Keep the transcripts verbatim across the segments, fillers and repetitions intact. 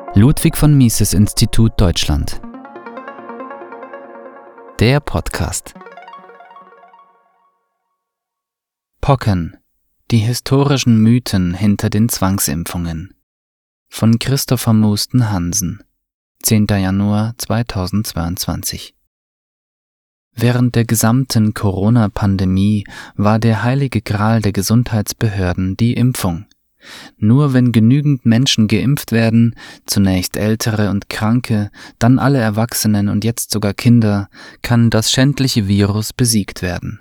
Ludwig von Mises Institut Deutschland. Der Podcast. Pocken. Die historischen Mythen hinter den Zwangsimpfungen. Von Christopher Mouston Hansen. zehnter Januar zweitausendzweiundzwanzig. Während der gesamten Corona-Pandemie war der heilige Gral der Gesundheitsbehörden die Impfung. Nur wenn genügend Menschen geimpft werden, zunächst Ältere und Kranke, dann alle Erwachsenen und jetzt sogar Kinder, kann das schändliche Virus besiegt werden.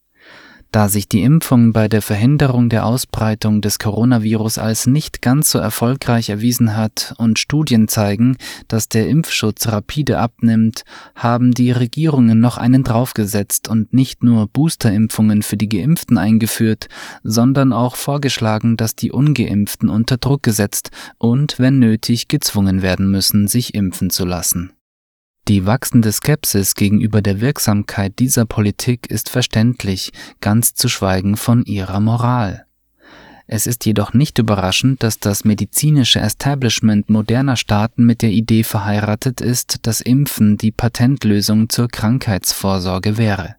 Da sich die Impfung bei der Verhinderung der Ausbreitung des Coronavirus als nicht ganz so erfolgreich erwiesen hat und Studien zeigen, dass der Impfschutz rapide abnimmt, haben die Regierungen noch einen draufgesetzt und nicht nur Boosterimpfungen für die Geimpften eingeführt, sondern auch vorgeschlagen, dass die Ungeimpften unter Druck gesetzt und, wenn nötig, gezwungen werden müssen, sich impfen zu lassen. Die wachsende Skepsis gegenüber der Wirksamkeit dieser Politik ist verständlich, ganz zu schweigen von ihrer Moral. Es ist jedoch nicht überraschend, dass das medizinische Establishment moderner Staaten mit der Idee verheiratet ist, dass Impfen die Patentlösung zur Krankheitsvorsorge wäre.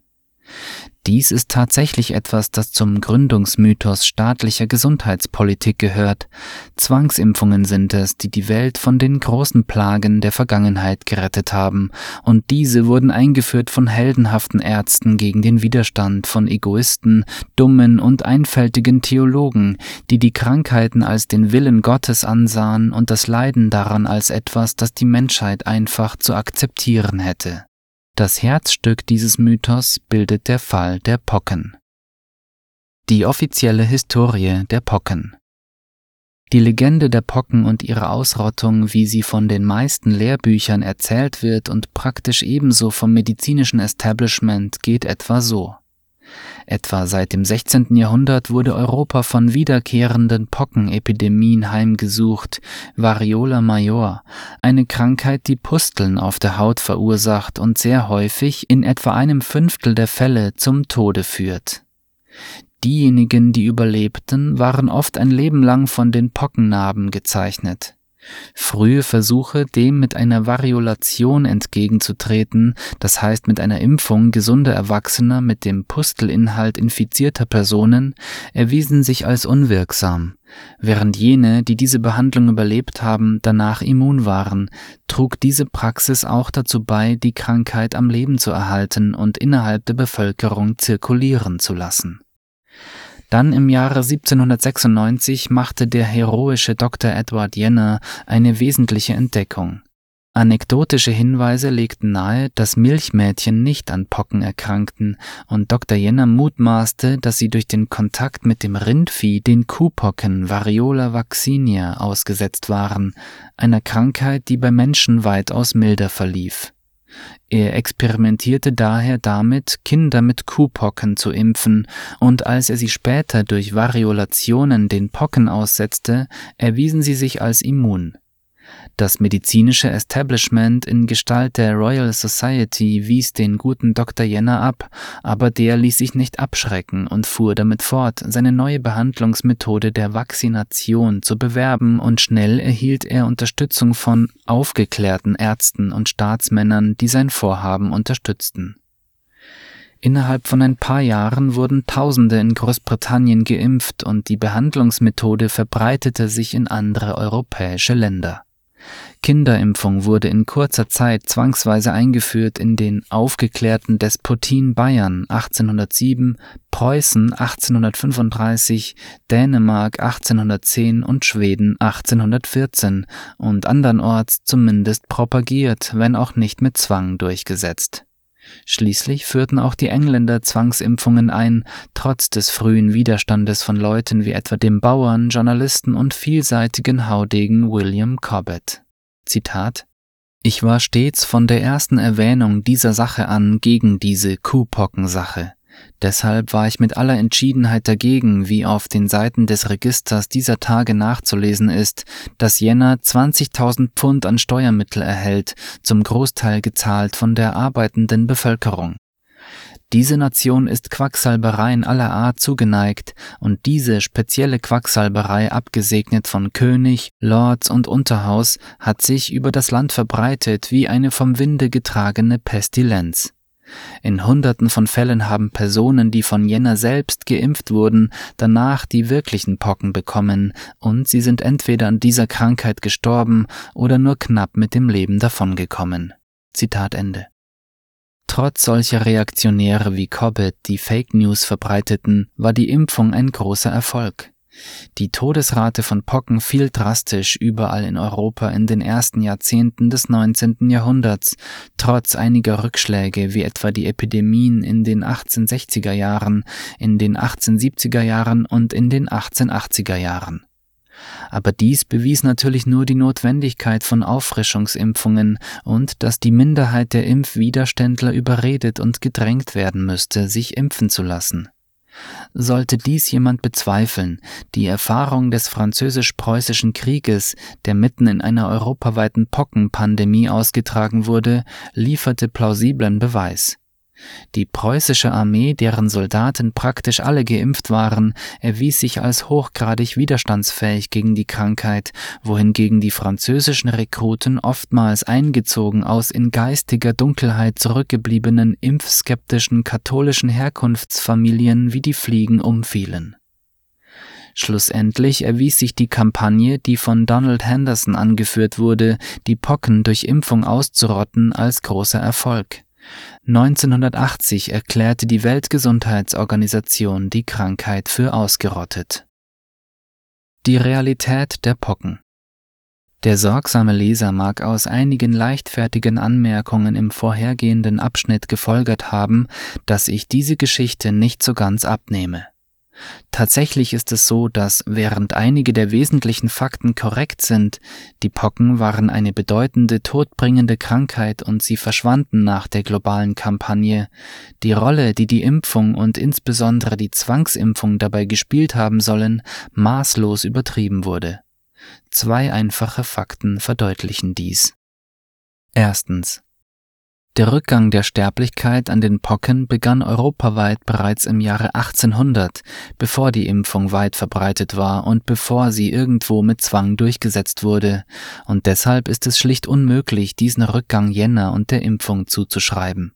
Dies ist tatsächlich etwas, das zum Gründungsmythos staatlicher Gesundheitspolitik gehört. Zwangsimpfungen sind es, die die Welt von den großen Plagen der Vergangenheit gerettet haben, und diese wurden eingeführt von heldenhaften Ärzten gegen den Widerstand von Egoisten, dummen und einfältigen Theologen, die die Krankheiten als den Willen Gottes ansahen und das Leiden daran als etwas, das die Menschheit einfach zu akzeptieren hätte. Das Herzstück dieses Mythos bildet der Fall der Pocken. Die offizielle Historie der Pocken. Die Legende der Pocken und ihre Ausrottung, wie sie von den meisten Lehrbüchern erzählt wird und praktisch ebenso vom medizinischen Establishment, geht etwa so. Etwa seit dem sechzehnten Jahrhundert wurde Europa von wiederkehrenden Pockenepidemien heimgesucht, Variola Major, eine Krankheit, die Pusteln auf der Haut verursacht und sehr häufig in etwa einem Fünftel der Fälle zum Tode führt. Diejenigen, die überlebten, waren oft ein Leben lang von den Pockennarben gezeichnet. Frühe Versuche, dem mit einer Variolation entgegenzutreten, das heißt mit einer Impfung gesunder Erwachsener mit dem Pustelinhalt infizierter Personen, erwiesen sich als unwirksam. Während jene, die diese Behandlung überlebt haben, danach immun waren, trug diese Praxis auch dazu bei, die Krankheit am Leben zu erhalten und innerhalb der Bevölkerung zirkulieren zu lassen. Dann im Jahre siebzehnhundertsechsundneunzig machte der heroische Doktor Edward Jenner eine wesentliche Entdeckung. Anekdotische Hinweise legten nahe, dass Milchmädchen nicht an Pocken erkrankten, und Doktor Jenner mutmaßte, dass sie durch den Kontakt mit dem Rindvieh den Kuhpocken Variola vaccinia ausgesetzt waren, einer Krankheit, die bei Menschen weitaus milder verlief. Er experimentierte daher damit, Kinder mit Kuhpocken zu impfen, und als er sie später durch Variolationen den Pocken aussetzte, erwiesen sie sich als immun. Das medizinische Establishment in Gestalt der Royal Society wies den guten Doktor Jenner ab, aber der ließ sich nicht abschrecken und fuhr damit fort, seine neue Behandlungsmethode der Vaccination zu bewerben, und schnell erhielt er Unterstützung von aufgeklärten Ärzten und Staatsmännern, die sein Vorhaben unterstützten. Innerhalb von ein paar Jahren wurden Tausende in Großbritannien geimpft und die Behandlungsmethode verbreitete sich in andere europäische Länder. Kinderimpfung wurde in kurzer Zeit zwangsweise eingeführt in den aufgeklärten Despotien Bayern achtzehnhundertsieben, Preußen achtzehnhundertfünfunddreißig, Dänemark achtzehnhundertzehn und Schweden achtzehnhundertvierzehn und andernorts zumindest propagiert, wenn auch nicht mit Zwang durchgesetzt. Schließlich führten auch die Engländer Zwangsimpfungen ein, trotz des frühen Widerstandes von Leuten wie etwa dem Bauern, Journalisten und vielseitigen Haudegen William Cobbett. Zitat: Ich war stets von der ersten Erwähnung dieser Sache an gegen diese Kuhpockensache. Deshalb war ich mit aller Entschiedenheit dagegen, wie auf den Seiten des Registers dieser Tage nachzulesen ist, dass Jenner zwanzigtausend Pfund an Steuermittel erhält, zum Großteil gezahlt von der arbeitenden Bevölkerung. Diese Nation ist Quacksalbereien aller Art zugeneigt und diese spezielle Quacksalberei, abgesegnet von König, Lords und Unterhaus, hat sich über das Land verbreitet wie eine vom Winde getragene Pestilenz. In Hunderten von Fällen haben Personen, die von Jenner selbst geimpft wurden, danach die wirklichen Pocken bekommen und sie sind entweder an dieser Krankheit gestorben oder nur knapp mit dem Leben davongekommen. Zitat Ende. Trotz solcher Reaktionäre wie Cobbett, die Fake News verbreiteten, war die Impfung ein großer Erfolg. Die Todesrate von Pocken fiel drastisch überall in Europa in den ersten Jahrzehnten des neunzehnten Jahrhunderts, trotz einiger Rückschläge wie etwa die Epidemien in den achtzehnhundertsechziger Jahren, in den achtzehnhundertsiebziger Jahren und in den achtzehnhundertachtziger Jahren. Aber dies bewies natürlich nur die Notwendigkeit von Auffrischungsimpfungen und dass die Minderheit der Impfwiderständler überredet und gedrängt werden müsste, sich impfen zu lassen. Sollte dies jemand bezweifeln, die Erfahrung des französisch-preußischen Krieges, der mitten in einer europaweiten Pockenpandemie ausgetragen wurde, lieferte plausiblen Beweis. Die preußische Armee, deren Soldaten praktisch alle geimpft waren, erwies sich als hochgradig widerstandsfähig gegen die Krankheit, wohingegen die französischen Rekruten oftmals eingezogen aus in geistiger Dunkelheit zurückgebliebenen impfskeptischen katholischen Herkunftsfamilien wie die Fliegen umfielen. Schlussendlich erwies sich die Kampagne, die von Donald Henderson angeführt wurde, die Pocken durch Impfung auszurotten, als großer Erfolg. neunzehnhundertachtzig erklärte die Weltgesundheitsorganisation die Krankheit für ausgerottet. Die Realität der Pocken. Der sorgsame Leser mag aus einigen leichtfertigen Anmerkungen im vorhergehenden Abschnitt gefolgert haben, dass ich diese Geschichte nicht so ganz abnehme. Tatsächlich ist es so, dass, während einige der wesentlichen Fakten korrekt sind, die Pocken waren eine bedeutende todbringende Krankheit und sie verschwanden nach der globalen Kampagne, die Rolle, die die Impfung und insbesondere die Zwangsimpfung dabei gespielt haben sollen, maßlos übertrieben wurde. Zwei einfache Fakten verdeutlichen dies. Erstens. Der Rückgang der Sterblichkeit an den Pocken begann europaweit bereits im Jahre achtzehnhundert, bevor die Impfung weit verbreitet war und bevor sie irgendwo mit Zwang durchgesetzt wurde, und deshalb ist es schlicht unmöglich, diesen Rückgang Jenner und der Impfung zuzuschreiben.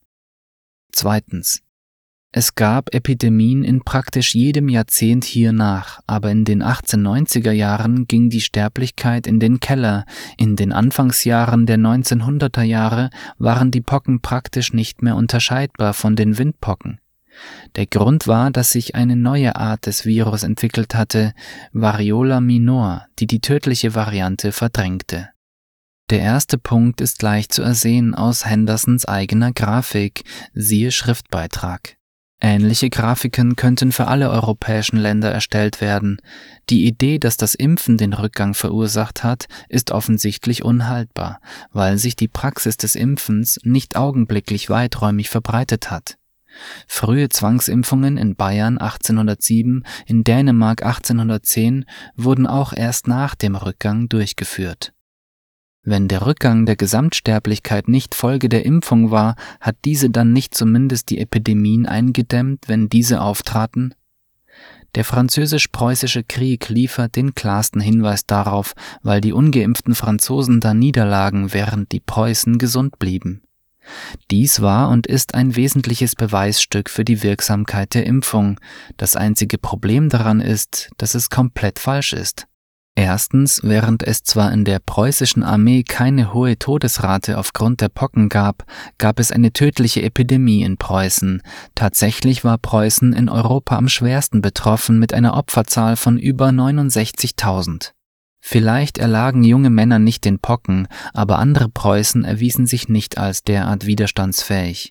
Zweitens. Es gab Epidemien in praktisch jedem Jahrzehnt hiernach, aber in den achtzehnhundertneunziger Jahren ging die Sterblichkeit in den Keller, in den Anfangsjahren der neunzehnhunderter Jahre waren die Pocken praktisch nicht mehr unterscheidbar von den Windpocken. Der Grund war, dass sich eine neue Art des Virus entwickelt hatte, Variola minor, die die tödliche Variante verdrängte. Der erste Punkt ist leicht zu ersehen aus Hendersons eigener Grafik, siehe Schriftbeitrag. Ähnliche Grafiken könnten für alle europäischen Länder erstellt werden. Die Idee, dass das Impfen den Rückgang verursacht hat, ist offensichtlich unhaltbar, weil sich die Praxis des Impfens nicht augenblicklich weiträumig verbreitet hat. Frühe Zwangsimpfungen in Bayern achtzehnhundertsieben, in Dänemark achtzehnhundertzehn wurden auch erst nach dem Rückgang durchgeführt. Wenn der Rückgang der Gesamtsterblichkeit nicht Folge der Impfung war, hat diese dann nicht zumindest die Epidemien eingedämmt, wenn diese auftraten? Der französisch-preußische Krieg liefert den klarsten Hinweis darauf, weil die ungeimpften Franzosen da niederlagen, während die Preußen gesund blieben. Dies war und ist ein wesentliches Beweisstück für die Wirksamkeit der Impfung. Das einzige Problem daran ist, dass es komplett falsch ist. Erstens, während es zwar in der preußischen Armee keine hohe Todesrate aufgrund der Pocken gab, gab es eine tödliche Epidemie in Preußen. Tatsächlich war Preußen in Europa am schwersten betroffen mit einer Opferzahl von über neunundsechzigtausend. Vielleicht erlagen junge Männer nicht den Pocken, aber andere Preußen erwiesen sich nicht als derart widerstandsfähig.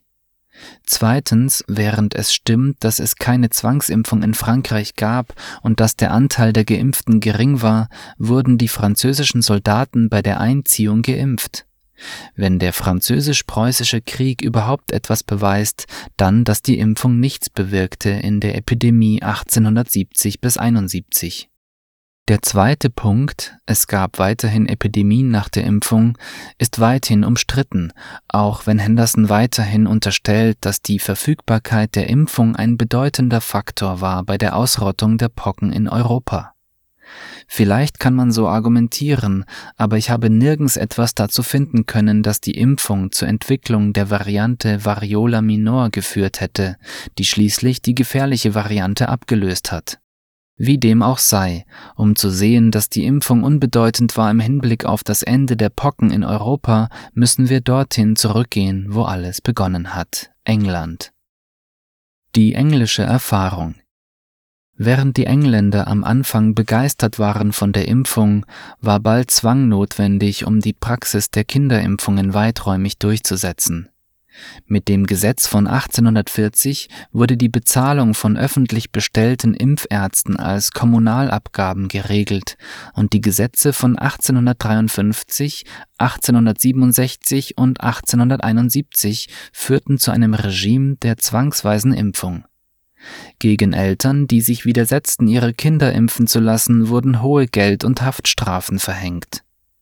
Zweitens, während es stimmt, dass es keine Zwangsimpfung in Frankreich gab und dass der Anteil der Geimpften gering war, wurden die französischen Soldaten bei der Einziehung geimpft. Wenn der französisch-preußische Krieg überhaupt etwas beweist, dann, dass die Impfung nichts bewirkte in der Epidemie achtzehnhundertsiebzig bis einundsiebzig. Der zweite Punkt, es gab weiterhin Epidemien nach der Impfung, ist weithin umstritten, auch wenn Henderson weiterhin unterstellt, dass die Verfügbarkeit der Impfung ein bedeutender Faktor war bei der Ausrottung der Pocken in Europa. Vielleicht kann man so argumentieren, aber ich habe nirgends etwas dazu finden können, dass die Impfung zur Entwicklung der Variante Variola minor geführt hätte, die schließlich die gefährliche Variante abgelöst hat. Wie dem auch sei, um zu sehen, dass die Impfung unbedeutend war im Hinblick auf das Ende der Pocken in Europa, müssen wir dorthin zurückgehen, wo alles begonnen hat: England. Die englische Erfahrung. Während die Engländer am Anfang begeistert waren von der Impfung, war bald Zwang notwendig, um die Praxis der Kinderimpfungen weiträumig durchzusetzen. Mit dem Gesetz von achtzehnhundertvierzig wurde die Bezahlung von öffentlich bestellten Impfärzten als Kommunalabgaben geregelt und die Gesetze von achtzehnhundertdreiundfünfzig, achtzehnhundertsiebenundsechzig und achtzehnhunderteinundsiebzig führten zu einem Regime der zwangsweisen Impfung. Gegen Eltern, die sich widersetzten, ihre Kinder impfen zu lassen, wurden hohe Geld- und Haftstrafen verhängt.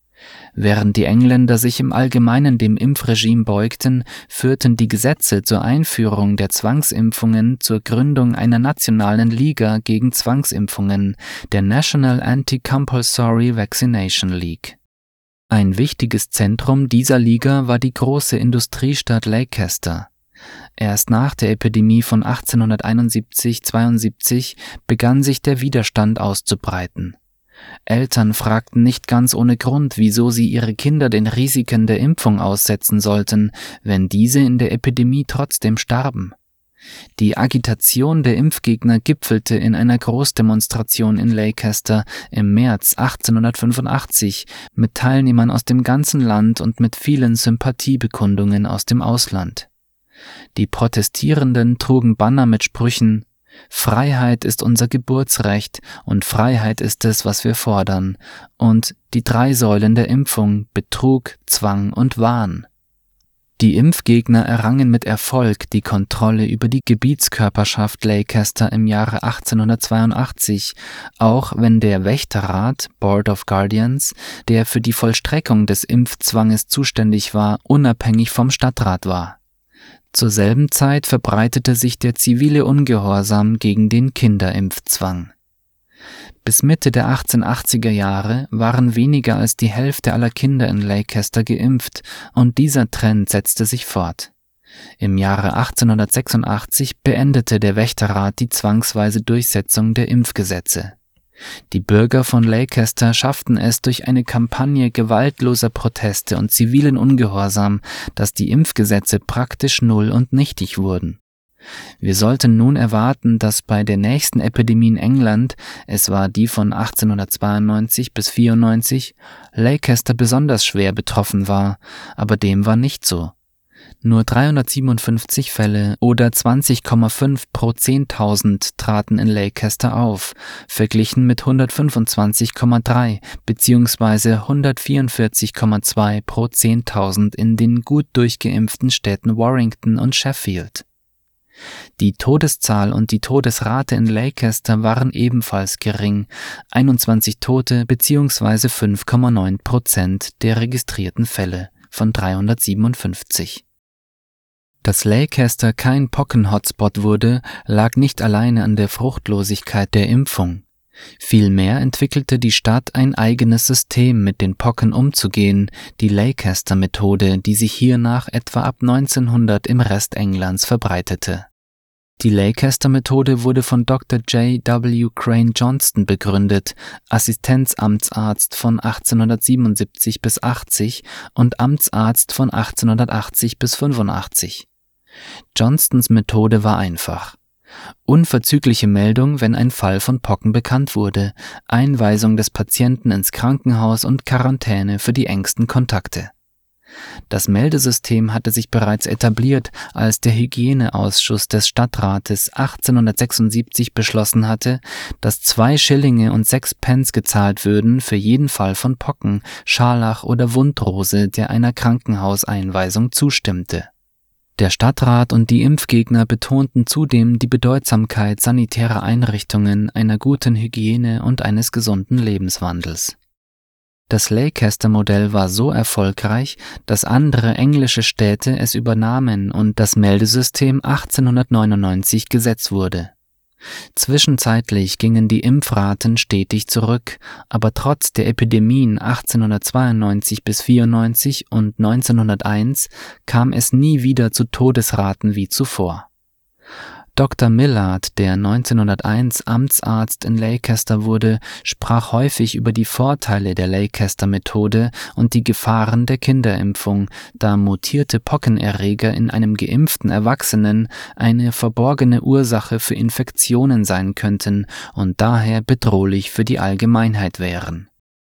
Während die Engländer sich im Allgemeinen dem Impfregime beugten, führten die Gesetze zur Einführung der Zwangsimpfungen zur Gründung einer nationalen Liga gegen Zwangsimpfungen, der National Anti-Compulsory Vaccination League. Ein wichtiges Zentrum dieser Liga war die große Industriestadt Leicester. Erst nach der Epidemie von achtzehnhunderteinundsiebzig zweiundsiebzig begann sich der Widerstand auszubreiten. Eltern fragten nicht ganz ohne Grund, wieso sie ihre Kinder den Risiken der Impfung aussetzen sollten, wenn diese in der Epidemie trotzdem starben. Die Agitation der Impfgegner gipfelte in einer Großdemonstration in Leicester im März achtzehnhundertfünfundachtzig mit Teilnehmern aus dem ganzen Land und mit vielen Sympathiebekundungen aus dem Ausland. Die Protestierenden trugen Banner mit Sprüchen: Freiheit ist unser Geburtsrecht und Freiheit ist es, was wir fordern, und die drei Säulen der Impfung: Betrug, Zwang und Wahn. Die Impfgegner errangen mit Erfolg die Kontrolle über die Gebietskörperschaft Leicester im Jahre achtzehnhundertzweiundachtzig, auch wenn der Wächterrat Board of Guardians, der für die Vollstreckung des Impfzwanges zuständig war, unabhängig vom Stadtrat war. Zur selben Zeit verbreitete sich der zivile Ungehorsam gegen den Kinderimpfzwang. Bis Mitte der achtzehnhundertachtziger Jahre waren weniger als die Hälfte aller Kinder in Leicester geimpft und dieser Trend setzte sich fort. Im Jahre achtzehnhundertsechsundachtzig beendete der Wächterrat die zwangsweise Durchsetzung der Impfgesetze. Die Bürger von Leicester schafften es durch eine Kampagne gewaltloser Proteste und zivilen Ungehorsam, dass die Impfgesetze praktisch null und nichtig wurden. Wir sollten nun erwarten, dass bei der nächsten Epidemie in England, es war die von achtzehnhundertzweiundneunzig bis vierundneunzig, Leicester besonders schwer betroffen war, aber dem war nicht so. Nur dreihundertsiebenundfünfzig Fälle oder zwanzig Komma fünf pro zehntausend traten in Leicester auf, verglichen mit hundertfünfundzwanzig Komma drei bzw. hundertvierundvierzig Komma zwei pro zehntausend in den gut durchgeimpften Städten Warrington und Sheffield. Die Todeszahl und die Todesrate in Leicester waren ebenfalls gering, einundzwanzig Tote bzw. fünf Komma neun Prozent der registrierten Fälle von dreihundertsiebenundfünfzig. Dass Leicester kein Pocken-Hotspot wurde, lag nicht alleine an der Fruchtlosigkeit der Impfung. Vielmehr entwickelte die Stadt ein eigenes System, mit den Pocken umzugehen, die Leicester-Methode, die sich hiernach etwa ab neunzehnhundert im Rest Englands verbreitete. Die Leicester-Methode wurde von Doktor J W Crane Johnston begründet, Assistenzamtsarzt von achtzehnhundertsiebenundsiebzig bis achtzig und Amtsarzt von achtzehnhundertachtzig bis fünfundachtzig. Johnstons Methode war einfach: unverzügliche Meldung, wenn ein Fall von Pocken bekannt wurde, Einweisung des Patienten ins Krankenhaus und Quarantäne für die engsten Kontakte. Das Meldesystem hatte sich bereits etabliert, als der Hygieneausschuss des Stadtrates achtzehnhundertsechsundsiebzig beschlossen hatte, dass zwei Schillinge und sechs Pence gezahlt würden für jeden Fall von Pocken, Scharlach oder Wundrose, der einer Krankenhauseinweisung zustimmte. Der Stadtrat und die Impfgegner betonten zudem die Bedeutsamkeit sanitärer Einrichtungen, einer guten Hygiene und eines gesunden Lebenswandels. Das Leicester-Modell war so erfolgreich, dass andere englische Städte es übernahmen und das Meldesystem achtzehnhundertneunundneunzig gesetzt wurde. Zwischenzeitlich gingen die Impfraten stetig zurück, aber trotz der Epidemien achtzehnhundertzweiundneunzig bis vierundneunzig und neunzehnhunderteins kam es nie wieder zu Todesraten wie zuvor. Doktor Millard, der neunzehnhunderteins Amtsarzt in Leicester wurde, sprach häufig über die Vorteile der Leicester-Methode und die Gefahren der Kinderimpfung, da mutierte Pockenerreger in einem geimpften Erwachsenen eine verborgene Ursache für Infektionen sein könnten und daher bedrohlich für die Allgemeinheit wären.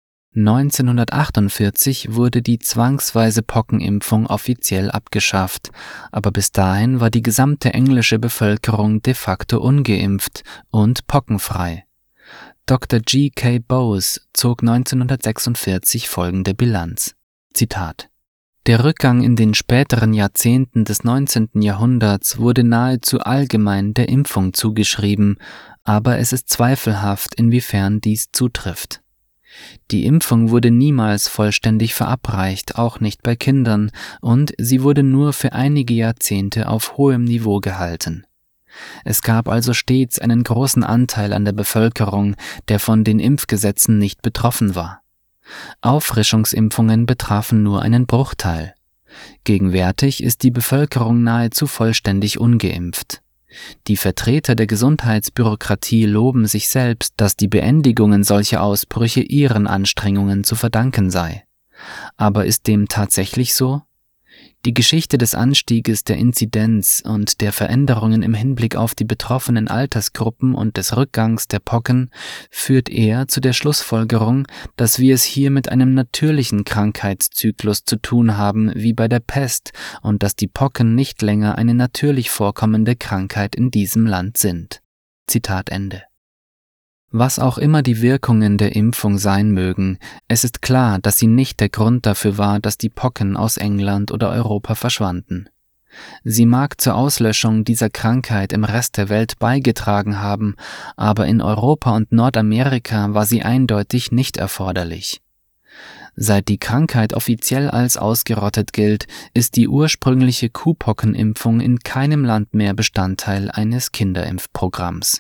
neunzehnhundertachtundvierzig wurde die zwangsweise Pockenimpfung offiziell abgeschafft, aber bis dahin war die gesamte englische Bevölkerung de facto ungeimpft und pockenfrei. Doktor G K Bowes zog neunzehnhundertsechsundvierzig folgende Bilanz. Zitat: Der Rückgang in den späteren Jahrzehnten des neunzehnten Jahrhunderts wurde nahezu allgemein der Impfung zugeschrieben, aber es ist zweifelhaft, inwiefern dies zutrifft. Die Impfung wurde niemals vollständig verabreicht, auch nicht bei Kindern, und sie wurde nur für einige Jahrzehnte auf hohem Niveau gehalten. Es gab also stets einen großen Anteil an der Bevölkerung, der von den Impfgesetzen nicht betroffen war. Auffrischungsimpfungen betrafen nur einen Bruchteil. Gegenwärtig ist die Bevölkerung nahezu vollständig ungeimpft. Die Vertreter der Gesundheitsbürokratie loben sich selbst, dass die Beendigungen solcher Ausbrüche ihren Anstrengungen zu verdanken sei. Aber ist dem tatsächlich so? Die Geschichte des Anstieges der Inzidenz und der Veränderungen im Hinblick auf die betroffenen Altersgruppen und des Rückgangs der Pocken führt eher zu der Schlussfolgerung, dass wir es hier mit einem natürlichen Krankheitszyklus zu tun haben wie bei der Pest und dass die Pocken nicht länger eine natürlich vorkommende Krankheit in diesem Land sind. Zitat Ende. Was auch immer die Wirkungen der Impfung sein mögen, es ist klar, dass sie nicht der Grund dafür war, dass die Pocken aus England oder Europa verschwanden. Sie mag zur Auslöschung dieser Krankheit im Rest der Welt beigetragen haben, aber in Europa und Nordamerika war sie eindeutig nicht erforderlich. Seit die Krankheit offiziell als ausgerottet gilt, ist die ursprüngliche Kuhpockenimpfung in keinem Land mehr Bestandteil eines Kinderimpfprogramms.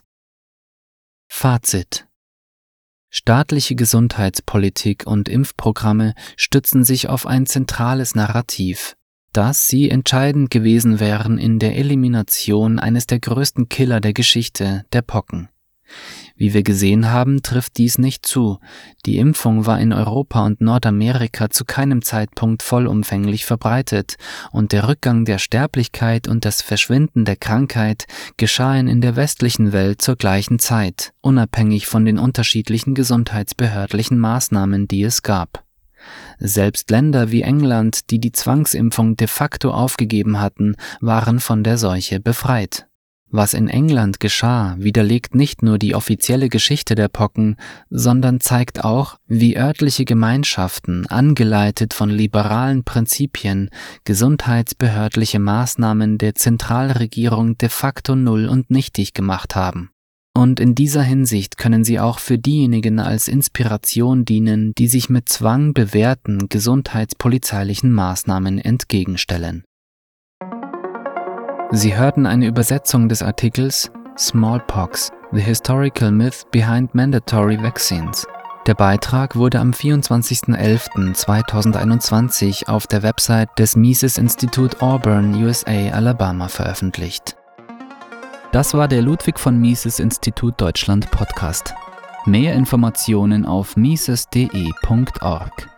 Fazit: Staatliche Gesundheitspolitik und Impfprogramme stützen sich auf ein zentrales Narrativ, dass sie entscheidend gewesen wären in der Elimination eines der größten Killer der Geschichte, der Pocken. Wie wir gesehen haben, trifft dies nicht zu. Die Impfung war in Europa und Nordamerika zu keinem Zeitpunkt vollumfänglich verbreitet und der Rückgang der Sterblichkeit und das Verschwinden der Krankheit geschahen in der westlichen Welt zur gleichen Zeit, unabhängig von den unterschiedlichen gesundheitsbehördlichen Maßnahmen, die es gab. Selbst Länder wie England, die die Zwangsimpfung de facto aufgegeben hatten, waren von der Seuche befreit. Was in England geschah, widerlegt nicht nur die offizielle Geschichte der Pocken, sondern zeigt auch, wie örtliche Gemeinschaften, angeleitet von liberalen Prinzipien, gesundheitsbehördliche Maßnahmen der Zentralregierung de facto null und nichtig gemacht haben. Und in dieser Hinsicht können sie auch für diejenigen als Inspiration dienen, die sich mit Zwang bewährten gesundheitspolizeilichen Maßnahmen entgegenstellen. Sie hörten eine Übersetzung des Artikels Smallpox, The Historical Myth Behind Mandatory Vaccines. Der Beitrag wurde am vierundzwanzigsten elften zweitausendeinundzwanzig auf der Website des Mises Institute Auburn, U S A, Alabama veröffentlicht. Das war der Ludwig von Mises Institut Deutschland Podcast. Mehr Informationen auf mises punkt de punkt org.